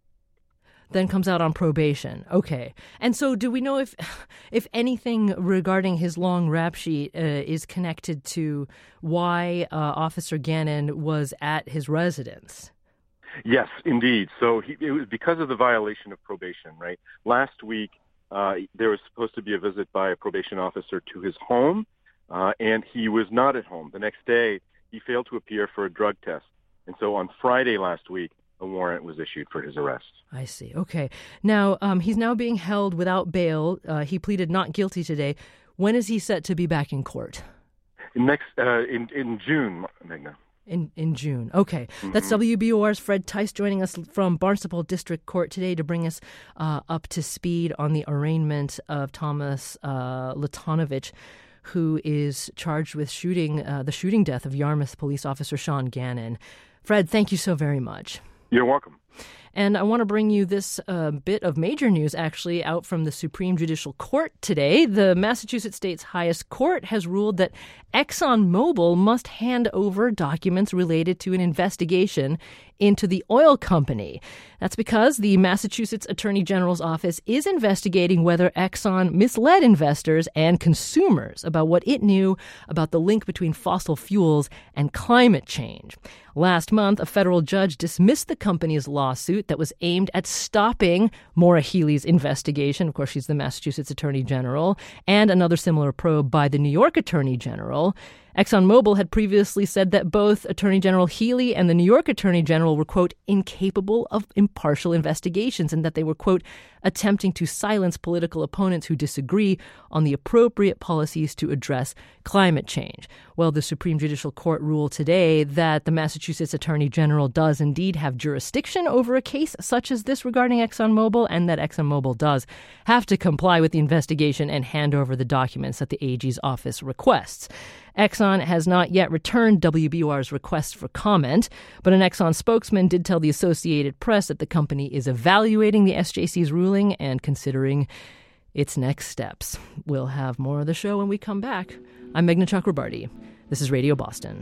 [SPEAKER 1] Then comes out on probation. Okay. And so do we know if if anything regarding his long rap sheet uh, is connected to why uh, Officer Gannon was at his residence?
[SPEAKER 16] Yes, indeed. So he, it was because of the violation of probation, right? Last week, uh, there was supposed to be a visit by a probation officer to his home, uh, and he was not at home. The next day, he failed to appear for a drug test. And so on Friday last week, a warrant was issued for his arrest.
[SPEAKER 1] I see. Okay. Now, um, he's now being held without bail. Uh, he pleaded not guilty today. When is he set to be back in court?
[SPEAKER 16] Next, uh, in, in June, Meghna.
[SPEAKER 1] In in June. Okay. Mm-hmm. That's W B O R's Fred Tice joining us from Barnstable District Court today to bring us uh, up to speed on the arraignment of Thomas uh, Latanovich, who is charged with shooting uh, the shooting death of Yarmouth police officer Sean Gannon. Fred, thank you so very much.
[SPEAKER 16] You're welcome.
[SPEAKER 1] And I want to bring you this uh, bit of major news, actually, out from the Supreme Judicial Court today. The Massachusetts state's highest court has ruled that ExxonMobil must hand over documents related to an investigation into the oil company. That's because the Massachusetts Attorney General's office is investigating whether Exxon misled investors and consumers about what it knew about the link between fossil fuels and climate change. Last month, a federal judge dismissed the company's lawsuit that was aimed at stopping Maura Healey's investigation. Of course, she's the Massachusetts Attorney General, and another similar probe by the New York Attorney General. ExxonMobil had previously said that both Attorney General Healey and the New York Attorney General were, quote, incapable of impartial investigations, and that they were, quote, attempting to silence political opponents who disagree on the appropriate policies to address climate change. Well, the Supreme Judicial Court ruled today that the Massachusetts Attorney General does indeed have jurisdiction over a case such as this regarding ExxonMobil, and that ExxonMobil does have to comply with the investigation and hand over the documents that the A G's office requests. Exxon has not yet returned W B O R's request for comment, but an Exxon spokesman did tell the Associated Press that the company is evaluating the S J C's ruling and considering its next steps. We'll have more of the show when we come back. I'm Meghna Chakrabarti. This is Radio Boston.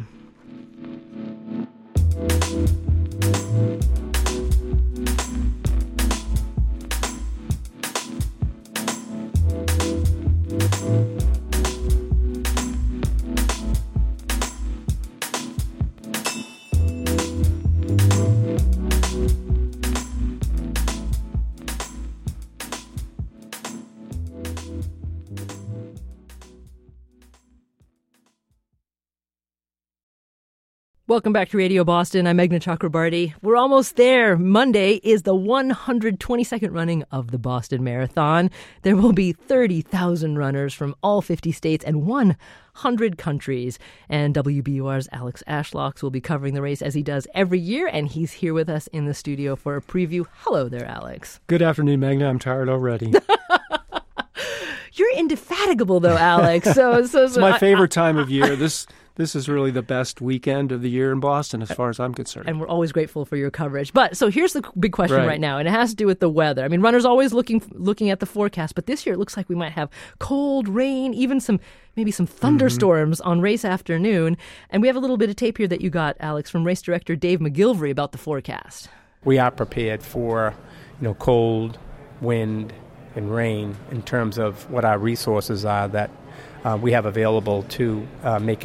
[SPEAKER 1] Welcome back to Radio Boston. I'm Meghna Chakrabarti. We're almost there. Monday is the one hundred twenty-second running of the Boston Marathon. There will be thirty thousand runners from all fifty states and one hundred countries. And W B O R's Alex Ashlocks will be covering the race as he does every year, and he's here with us in the studio for a preview. Hello there, Alex.
[SPEAKER 17] Good afternoon, Meghna. I'm tired already.
[SPEAKER 1] You're indefatigable, though, Alex. So, so, so
[SPEAKER 17] it's my
[SPEAKER 1] I,
[SPEAKER 17] favorite
[SPEAKER 1] I,
[SPEAKER 17] time of year. This this is really the best weekend of the year in Boston, as far as I'm concerned.
[SPEAKER 1] And we're always grateful for your coverage. But so here's the big question right. right now, and it has to do with the weather. I mean, runners always looking looking at the forecast, but this year it looks like we might have cold, rain, even some maybe some thunderstorms mm-hmm. on race afternoon. And we have a little bit of tape here that you got, Alex, from race director Dave McGilvery about the forecast.
[SPEAKER 3] We are prepared for, you know, cold, wind, and rain in terms of what our resources are that uh, we have available to uh, make it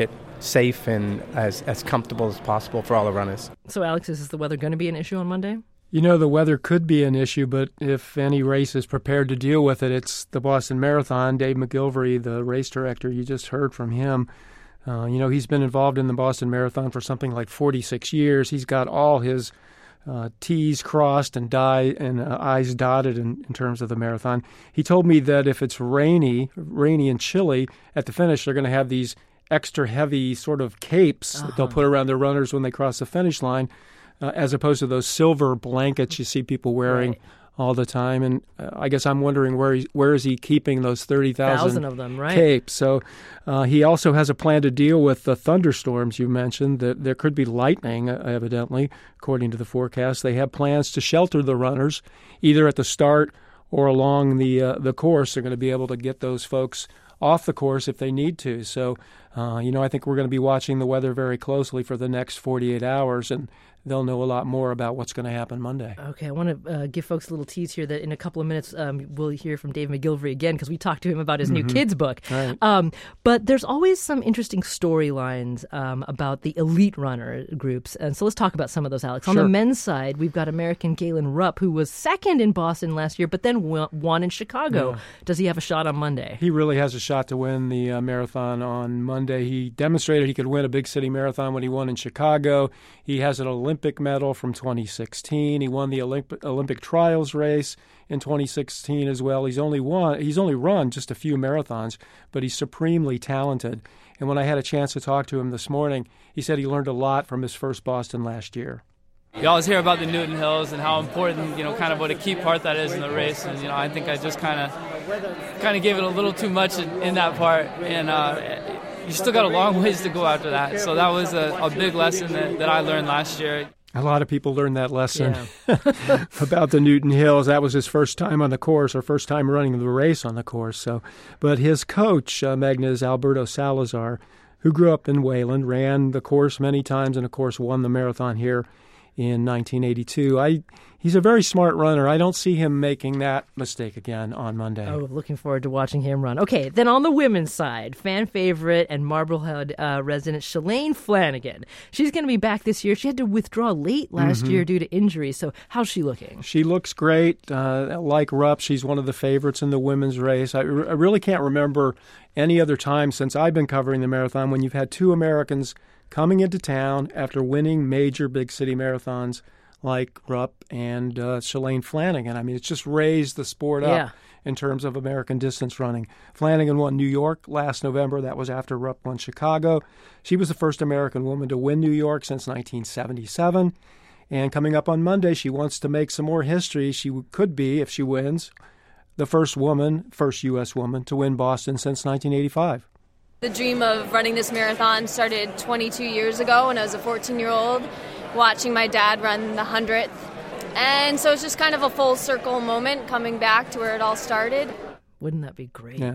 [SPEAKER 3] safe and as, as comfortable as possible for all the runners.
[SPEAKER 1] So, Alex, is the weather going to be an issue on Monday?
[SPEAKER 17] You know, the weather could be an issue, but if any race is prepared to deal with it, it's the Boston Marathon. Dave McGilvery, the race director, you just heard from him. Uh, you know, he's been involved in the Boston Marathon for something like forty-six years. He's got all his uh, T's crossed and die and uh, I's dotted in, in terms of the marathon. He told me that if it's rainy, rainy and chilly at the finish, they're going to have these extra heavy sort of capes uh-huh. that they'll put around their runners when they cross the finish line, uh, as opposed to those silver blankets you see people wearing right. all the time. And uh, I guess I'm wondering where he, where is he keeping those thirty thousand
[SPEAKER 1] of them, right?
[SPEAKER 17] capes. So uh, he also has a plan to deal with the thunderstorms you mentioned. That there could be lightning, uh, evidently, according to the forecast. They have plans to shelter the runners either at the start or along the uh, the course. They're going to be able to get those folks off the course if they need to. So, uh, you know, I think we're going to be watching the weather very closely for the next forty-eight hours, and they'll know a lot more about what's going to happen Monday.
[SPEAKER 1] Okay, I want to uh, give folks a little tease here that in a couple of minutes um, we'll hear from Dave McGilvery again because we talked to him about his mm-hmm. new kids book.
[SPEAKER 17] Right.
[SPEAKER 1] Um, but there's always some interesting storylines um, about the elite runner groups. And so let's talk about some of those, Alex.
[SPEAKER 17] Sure.
[SPEAKER 1] On the men's side, we've got American Galen Rupp, who was second in Boston last year, but then won in Chicago. Yeah. Does he have a shot on Monday?
[SPEAKER 17] He really has a shot to win the uh, marathon on Monday. He demonstrated he could win a big city marathon when he won in Chicago. He has an Olympic medal from twenty sixteen. He won the Olymp- Olympic trials race in twenty sixteen as well. He's only won. He's only run just a few marathons, but he's supremely talented. And when I had a chance to talk to him this morning, he said he learned a lot from his first Boston last year.
[SPEAKER 18] You always hear about the Newton Hills and how important, you know, kind of what a key part that is in the race. And, you know, I think I just kind of kind of gave it a little too much in, in that part. And uh, you still got a long ways to go after that. So that was a, a big lesson that, that I learned last year.
[SPEAKER 17] A lot of people learned that lesson yeah. about the Newton Hills. That was his first time on the course, or first time running the race on the course. So, but his coach, uh, Magnus Alberto Salazar, who grew up in Wayland, ran the course many times and, of course, won the marathon here in nineteen eighty-two. I he's a very smart runner. I don't see him making that mistake again on Monday.
[SPEAKER 1] Oh, looking forward to watching him run. Okay, then on the women's side, fan favorite and Marblehead uh, resident Shalane Flanagan. She's going to be back this year. She had to withdraw late last mm-hmm. year due to injury. So how's she looking?
[SPEAKER 17] She looks great. Uh, like Rupp, she's one of the favorites in the women's race. I, I really can't remember any other time since I've been covering the marathon when you've had two Americans coming into town after winning major big city marathons like Rupp and uh, Shalane Flanagan. I mean, it's just raised the sport up
[SPEAKER 1] yeah.
[SPEAKER 17] in terms of American distance running. Flanagan won New York last November. That was after Rupp won Chicago. She was the first American woman to win New York since nineteen seventy-seven. And coming up on Monday, she wants to make some more history. She could be, if she wins, the first woman, first U S woman to win Boston since nineteen eighty-five.
[SPEAKER 4] The dream of running this marathon started twenty-two years ago when I was a fourteen-year-old, watching my dad run the hundredth. And so it's just kind of a full circle moment coming back to where it all started.
[SPEAKER 1] Wouldn't that be great?
[SPEAKER 17] Yeah.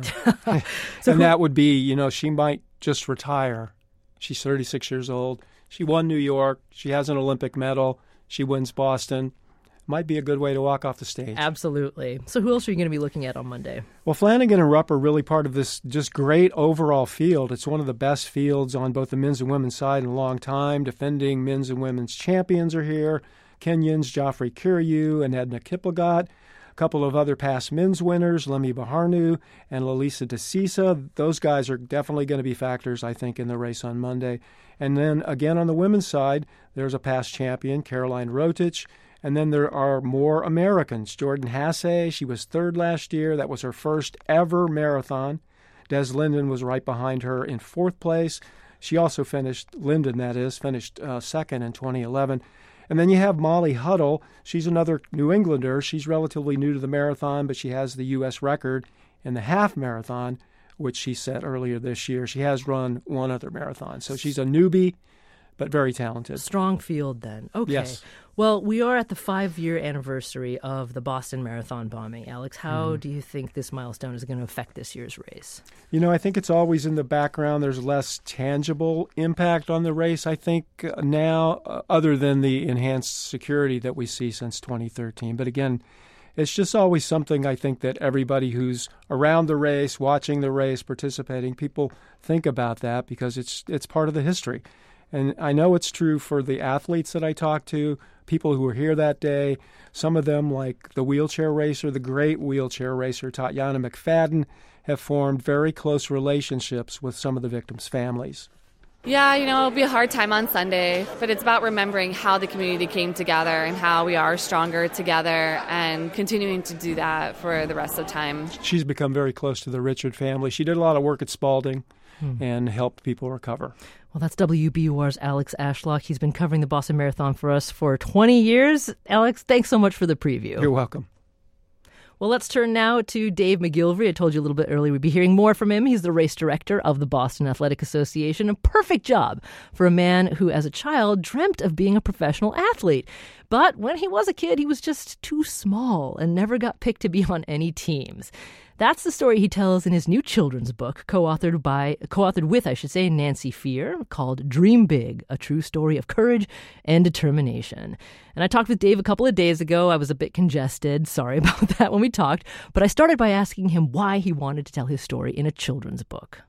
[SPEAKER 1] so
[SPEAKER 17] and that would be, you know, she might just retire. She's thirty-six years old. She won New York. She has an Olympic medal. She wins Boston. Might be a good way to walk off the stage.
[SPEAKER 1] Absolutely. So who else are you going to be looking at on Monday?
[SPEAKER 17] Well, Flanagan and Rupp are really part of this just great overall field. It's one of the best fields on both the men's and women's side in a long time. Defending men's and women's champions are here. Kenyans Geoffrey Kiryu and Edna Kiplagat. A couple of other past men's winners, Lemmy Baharnu and Lalisa DeCisa. Those guys are definitely going to be factors, I think, in the race on Monday. And then again on the women's side, there's a past champion, Caroline Rotich. And then there are more Americans. Jordan Hasse, she was third last year. That was her first ever marathon. Des Linden was right behind her in fourth place. She also finished, Linden that is, finished uh, second in twenty eleven. And then you have Molly Huddle. She's another New Englander. She's relatively new to the marathon, but she has the U S record in the half marathon, which she set earlier this year. She has run one other marathon. So she's a newbie, but very talented.
[SPEAKER 1] Strong field then. Okay.
[SPEAKER 17] Yes.
[SPEAKER 1] Well, we are at the five-year anniversary of the Boston Marathon bombing. Alex, how mm. do you think this milestone is going to affect this year's race?
[SPEAKER 17] You know, I think it's always in the background. There's less tangible impact on the race, I think, uh, now, uh, other than the enhanced security that we see since twenty thirteen. But again, it's just always something I think that everybody who's around the race, watching the race, participating, people think about that because it's it's part of the history. And I know it's true for the athletes that I talk to, people who were here that day. Some of them, like the wheelchair racer, the great wheelchair racer, Tatiana McFadden, have formed very close relationships with some of the victims' families.
[SPEAKER 19] Yeah, you know, it'll be a hard time on Sunday, but it's about remembering how the community came together and how we are stronger together and continuing to do that for the rest of the time.
[SPEAKER 17] She's become very close to the Richard family. She did a lot of work at Spalding hmm. and helped people recover.
[SPEAKER 1] Well, that's W B U R's Alex Ashlock. He's been covering the Boston Marathon for us for twenty years. Alex, thanks so much for the preview.
[SPEAKER 17] You're welcome.
[SPEAKER 1] Well, let's turn now to Dave McGilvery. I told you a little bit earlier we'd be hearing more from him. He's the race director of the Boston Athletic Association. A perfect job for a man who, as a child, dreamt of being a professional athlete. But when he was a kid, he was just too small and never got picked to be on any teams. That's the story he tells in his new children's book, co-authored by, co-authored with, I should say, Nancy Fear, called Dream Big, A True Story of Courage and Determination. And I talked with Dave a couple of days ago. I was a bit congested. Sorry about that when we talked. But I started by asking him why he wanted to tell his story in a children's book.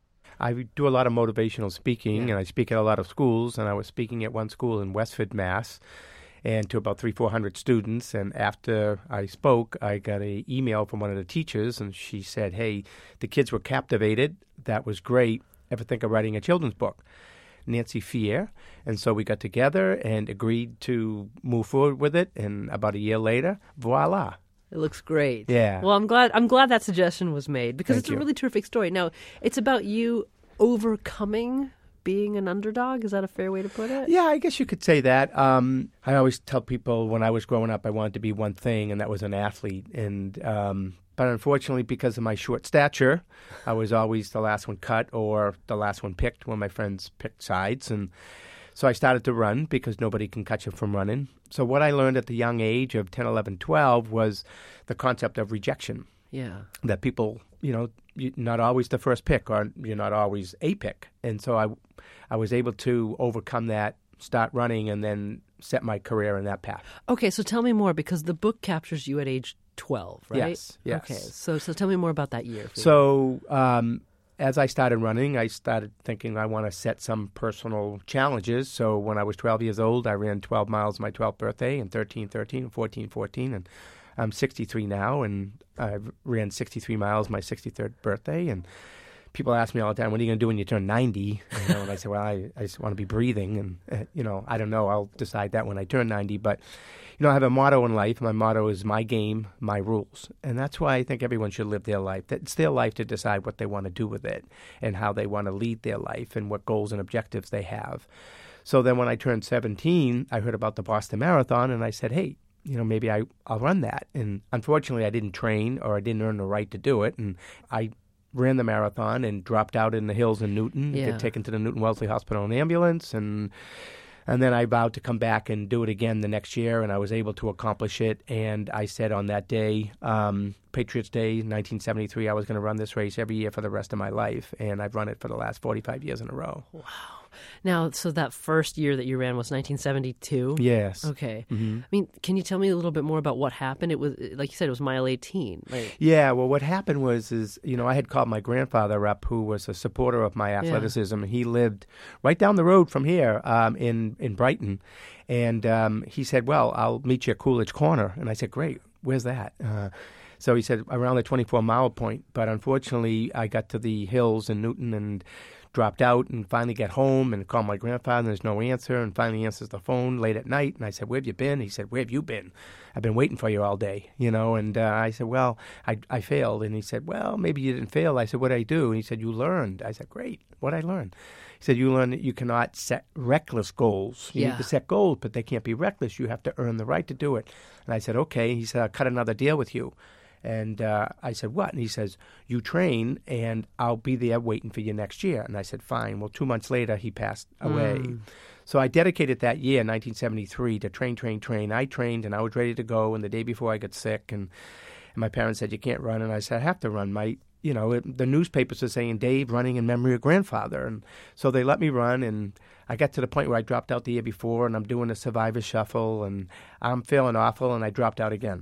[SPEAKER 3] I do a lot of motivational speaking, yeah. and I speak at a lot of schools. And I was speaking at one school in Westford, Mass., and to about three, four hundred students. And after I spoke, I got an email from one of the teachers, and she said, hey, the kids were captivated. That was great. Ever think of writing a children's book? Nancy Fear. And so we got together and agreed to move forward with it. And about a year later, voila.
[SPEAKER 1] It looks great.
[SPEAKER 3] Yeah.
[SPEAKER 1] Well, I'm glad I'm glad that suggestion was made because
[SPEAKER 3] Thank
[SPEAKER 1] it's
[SPEAKER 3] you.
[SPEAKER 1] a really terrific story. Now, it's about you overcoming being an underdog. Is that a fair way to put it?
[SPEAKER 3] Yeah, I guess you could say that. Um, I always tell people when I was growing up, I wanted to be one thing, and that was an athlete. And um, but unfortunately, because of my short stature, I was always the last one cut or the last one picked when my friends picked sides. And so I started to run because nobody can cut you from running. So what I learned at the young age of ten, eleven, twelve was the concept of rejection.
[SPEAKER 1] Yeah.
[SPEAKER 3] That people, you know, you're not always the first pick or you're not always a pick. And so I, I was able to overcome that, start running, and then set my career in that path.
[SPEAKER 1] Okay, so tell me more because the book captures you at age twelve, right?
[SPEAKER 3] Yes, yes.
[SPEAKER 1] Okay, so so tell me more about that year.
[SPEAKER 3] So um, as I started running, I started thinking I want to set some personal challenges. So when I was twelve years old, I ran twelve miles my twelfth birthday, and thirteen, thirteen, and fourteen, fourteen, and I'm sixty-three now, and I ran sixty-three miles my sixty-third birthday. And people ask me all the time, what are you going to do when you turn ninety? You know, and I say, well, I, I just want to be breathing. And, uh, you know, I don't know. I'll decide that when I turn ninety. But, you know, I have a motto in life. My motto is my game, my rules. And that's why I think everyone should live their life. It's their life to decide what they want to do with it and how they want to lead their life and what goals and objectives they have. So then when I turned seventeen, I heard about the Boston Marathon, and I said, hey, you know, maybe I, I'll run that. And unfortunately, I didn't train or I didn't earn the right to do it. And I ran the marathon and dropped out in the hills in Newton,
[SPEAKER 1] Yeah.
[SPEAKER 3] get taken to the Newton Wellesley Hospital in an ambulance. And and then I vowed to come back and do it again the next year, and I was able to accomplish it. And I said on that day, um, Patriots Day, nineteen seventy-three, I was going to run this race every year for the rest of my life. And I've run it for the last forty-five years in a row.
[SPEAKER 1] Wow. Now, so that first year that you ran was nineteen seventy-two?
[SPEAKER 3] Yes.
[SPEAKER 1] Okay.
[SPEAKER 3] Mm-hmm.
[SPEAKER 1] I mean, can you tell me a little bit more about what happened? It was, like you said, it was mile eighteen. Right?
[SPEAKER 3] Yeah, well, what happened was, is you know, I had called my grandfather up, who was a supporter of my athleticism. He lived right down the road from here um, in, in Brighton. And um, he said, well, I'll meet you at Coolidge Corner. And I said, great, where's that? Uh, so he said, around the twenty-four mile point. But unfortunately, I got to the hills in Newton and dropped out and finally got home and called my grandfather, and there's no answer, and finally answers the phone late at night. And I said, where have you been? He said, where have you been? I've been waiting for you all day, you know. And uh, I said, well, I, I failed. And he said, well, maybe you didn't fail. I said, what did I do? And he said, you learned. I said, great. What did I learn? He said, you learned that you cannot set reckless goals. You
[SPEAKER 1] Yeah.
[SPEAKER 3] need to set goals, but they can't be reckless. You have to earn the right to do it. And I said, okay. He said, I'll cut another deal with you. And uh, I said, what? And he says, you train, and I'll be there waiting for you next year. And I said, fine. Well, two months later, he passed away.
[SPEAKER 1] Mm.
[SPEAKER 3] So I dedicated that year, nineteen seventy-three, to train, train, train. I trained, and I was ready to go. And the day before, I got sick, and, and my parents said, you can't run. And I said, I have to run. My, you know, it, the newspapers are saying, Dave running in memory of grandfather. And so they let me run, and I got to the point where I dropped out the year before, and I'm doing a survivor shuffle, and I'm feeling awful, and I dropped out again.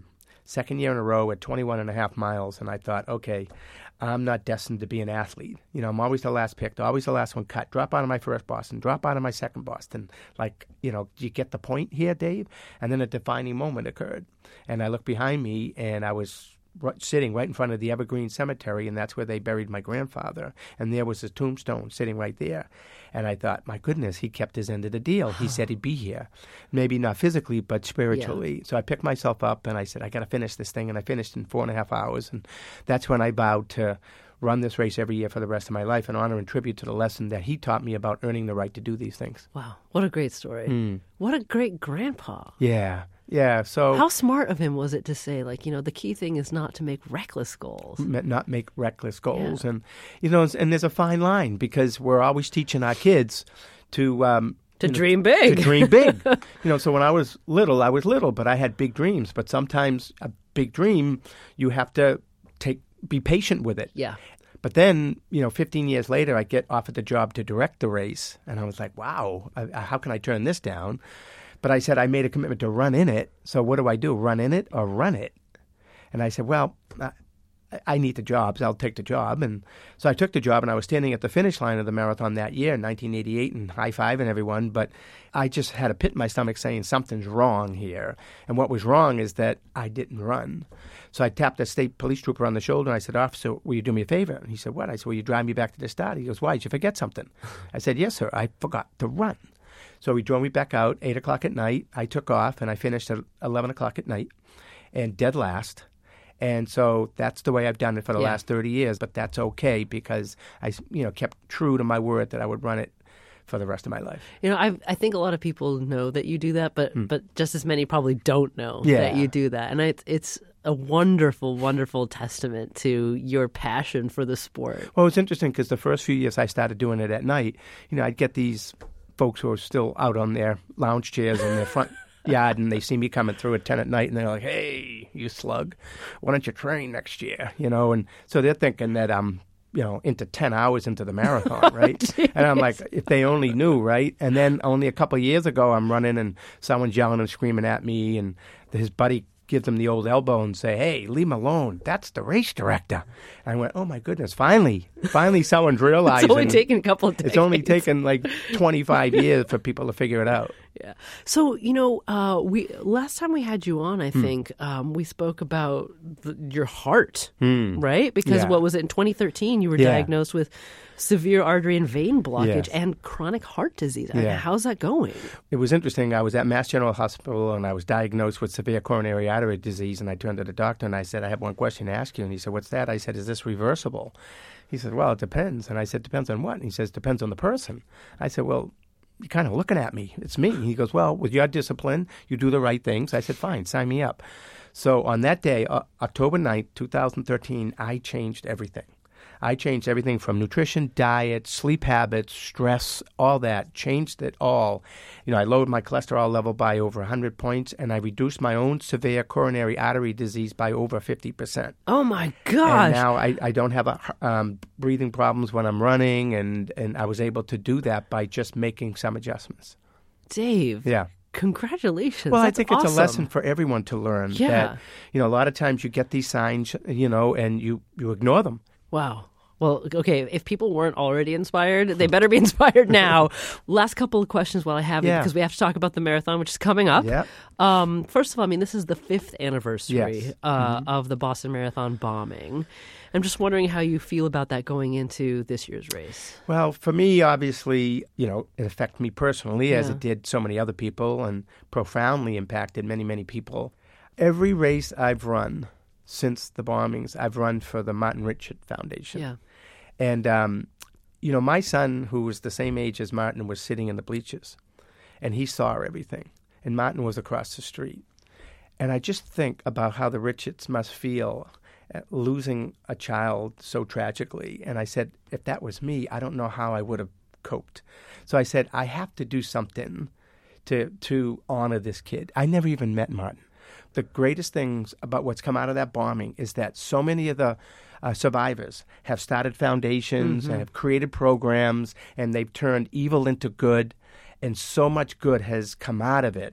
[SPEAKER 3] second year in a row at twenty-one and a half miles, and I thought, okay, I'm not destined to be an athlete. You know, I'm always the last picked, always the last one cut. Drop out of my first Boston, drop out of my second Boston. Like, you know, do you get the point here, Dave? And then a defining moment occurred. And I looked behind me, and I was right, sitting right in front of the Evergreen Cemetery, and that's where they buried my grandfather. And there was his tombstone sitting right there. And I thought, my goodness, he kept his end of the deal. He said he'd be here. Maybe not physically, but spiritually. Yeah. So I picked myself up, and I said, I got to finish this thing. And I finished in four and a half hours. And that's when I vowed to run this race every year for the rest of my life in honor and tribute to the lesson that he taught me about earning the right to do these things.
[SPEAKER 1] Wow. What a great story. Mm. What a great grandpa.
[SPEAKER 3] Yeah. Yeah, so...
[SPEAKER 1] How smart of him was it to say, like, you know, the key thing is not to make reckless goals.
[SPEAKER 3] Not make reckless goals. Yeah. And, you know, and there's a fine line because we're always teaching our kids to... Um,
[SPEAKER 1] to
[SPEAKER 3] you know,
[SPEAKER 1] dream big.
[SPEAKER 3] To dream big. You know, so when I was little, I was little, but I had big dreams. But sometimes a big dream, you have to take be patient with it.
[SPEAKER 1] Yeah.
[SPEAKER 3] But then, you know, fifteen years later, I get offered the job to direct the race. And I was like, wow, I, how can I turn this down? But I said I made a commitment to run in it. So what do I do, run in it or run it? And I said, well, I, I need the job, so I'll take the job. And so I took the job, and I was standing at the finish line of the marathon that year in nineteen eighty-eight and high-fiving everyone. But I just had a pit in my stomach saying something's wrong here. And what was wrong is that I didn't run. So I tapped a state police trooper on the shoulder, and I said, officer, will you do me a favor? And he said, what? I said, will you drive me back to the start? He goes, why? Did you forget something? I said, yes, sir. I forgot to run. So he drove me back out, eight o'clock at night. I took off, and I finished at eleven o'clock at night, and dead last. And so that's the way I've done it for the yeah. last thirty years. But that's okay because I, you know, kept true to my word that I would run it for the rest of my life.
[SPEAKER 1] You know, I I think a lot of people know that you do that, but mm. but just as many probably don't know
[SPEAKER 3] yeah.
[SPEAKER 1] that you do that. And it's it's a wonderful, wonderful testament to your passion for the sport.
[SPEAKER 3] Well, it's interesting because the first few years I started doing it at night, you know, I'd get these folks who are still out on their lounge chairs in their front yard, and they see me coming through at ten at night, and they're like, hey, you slug, why don't you train next year? You know, and so they're thinking that I'm, you know, into ten hours into the marathon, right? Oh, and I'm like, if they only knew, right? And then only a couple of years ago, I'm running, and someone's yelling and screaming at me, and his buddy gives him the old elbow and say, hey, leave him alone. That's the race director. And I went, oh, my goodness, finally, finally someone's realizing.
[SPEAKER 1] It's only taken a couple of decades.
[SPEAKER 3] It's only taken like twenty-five years for people to figure it out.
[SPEAKER 1] Yeah. So, you know, uh, we last time we had you on, I hmm. think, um, we spoke about the, your heart,
[SPEAKER 3] hmm.
[SPEAKER 1] right? Because
[SPEAKER 3] yeah.
[SPEAKER 1] what was it, in twenty thirteen, you were
[SPEAKER 3] yeah.
[SPEAKER 1] diagnosed with severe artery and vein blockage
[SPEAKER 3] yes.
[SPEAKER 1] and chronic heart disease.
[SPEAKER 3] Yeah.
[SPEAKER 1] How's that going?
[SPEAKER 3] It was interesting. I was at Mass General Hospital, and I was diagnosed with severe coronary artery disease, and I turned to the doctor, and I said, I have one question to ask you. And he said, what's that? I said, is this reversible? He said, well, it depends. And I said, depends on what? And he says, depends on the person. I said, well, you're kind of looking at me. It's me. He goes, well, with your discipline, you do the right things. I said, fine, sign me up. So on that day, uh, October ninth, twenty thirteen, I changed everything. I changed everything from nutrition, diet, sleep habits, stress, all that, changed it all. You know, I lowered my cholesterol level by over one hundred points, and I reduced my own severe coronary artery disease by over fifty percent.
[SPEAKER 1] Oh, my gosh.
[SPEAKER 3] And now I, I don't have a, um, breathing problems when I'm running, and, and I was able to do that by just making some adjustments.
[SPEAKER 1] Dave.
[SPEAKER 3] Yeah.
[SPEAKER 1] Congratulations.
[SPEAKER 3] Well,
[SPEAKER 1] That's
[SPEAKER 3] I think
[SPEAKER 1] awesome.
[SPEAKER 3] it's a lesson for everyone to learn.
[SPEAKER 1] Yeah.
[SPEAKER 3] That, you know, a lot of times you get these signs, you know, and you, you ignore them.
[SPEAKER 1] Wow. Well, okay, if people weren't already inspired, they better be inspired now. Last couple of questions while I have you,
[SPEAKER 3] yeah.
[SPEAKER 1] because we have to talk about the marathon, which is coming up.
[SPEAKER 3] Yeah.
[SPEAKER 1] Um, first of all, I mean, this is the fifth anniversary
[SPEAKER 3] yes.
[SPEAKER 1] uh,
[SPEAKER 3] mm-hmm.
[SPEAKER 1] of the Boston Marathon bombing. I'm just wondering how you feel about that going into this year's race.
[SPEAKER 3] Well, for me, obviously, you know, it affected me personally, as
[SPEAKER 1] Yeah.
[SPEAKER 3] it did so many other people, and profoundly impacted many, many people. Every race I've run since the bombings, I've run for the Martin Richard Foundation.
[SPEAKER 1] Yeah.
[SPEAKER 3] And, um, you know, my son, who was the same age as Martin, was sitting in the bleachers, and he saw everything. And Martin was across the street. And I just think about how the Richards must feel at losing a child so tragically. And I said, if that was me, I don't know how I would have coped. So I said, I have to do something to to honor this kid. I never even met Martin. The greatest things about what's come out of that bombing is that so many of the uh, survivors have started foundations
[SPEAKER 1] Mm-hmm.
[SPEAKER 3] and have created programs, and they've turned evil into good, and so much good has come out of it.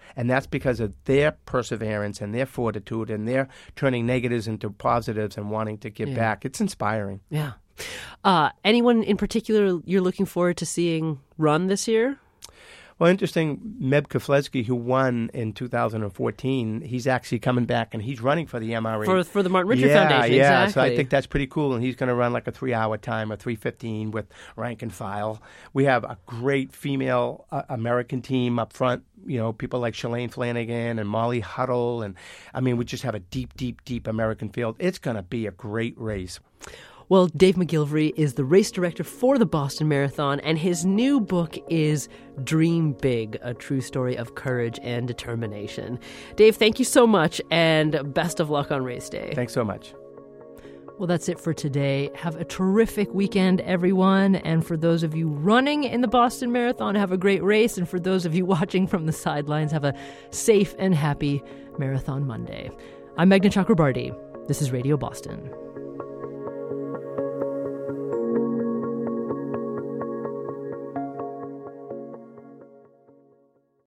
[SPEAKER 3] And that's because of their perseverance and their fortitude and their turning negatives into positives and wanting to give
[SPEAKER 1] Yeah.
[SPEAKER 3] back. It's inspiring.
[SPEAKER 1] Yeah. Uh, anyone in particular you're looking forward to seeing run this year?
[SPEAKER 3] Well, interesting, Meb Keflezighi, who won in two thousand fourteen, he's actually coming back and he's running for the M R E.
[SPEAKER 1] For, for the Martin Richard
[SPEAKER 3] yeah,
[SPEAKER 1] Foundation,
[SPEAKER 3] yeah,
[SPEAKER 1] exactly.
[SPEAKER 3] so I think that's pretty cool, and he's going to run like a three-hour time, or three fifteen with rank and file. We have a great female uh, American team up front, you know, people like Shalane Flanagan and Molly Huddle, and I mean, we just have a deep, deep, deep American field. It's going to be a great race.
[SPEAKER 1] Well, Dave McGilvray is the race director for the Boston Marathon, and his new book is Dream Big, a true story of courage and determination. Dave, thank you so much, and best of luck on race day.
[SPEAKER 3] Thanks so much.
[SPEAKER 1] Well, that's it for today. Have a terrific weekend, everyone. And for those of you running in the Boston Marathon, have a great race. And for those of you watching from the sidelines, have a safe and happy Marathon Monday. I'm Meghna Chakrabarti. This is Radio Boston.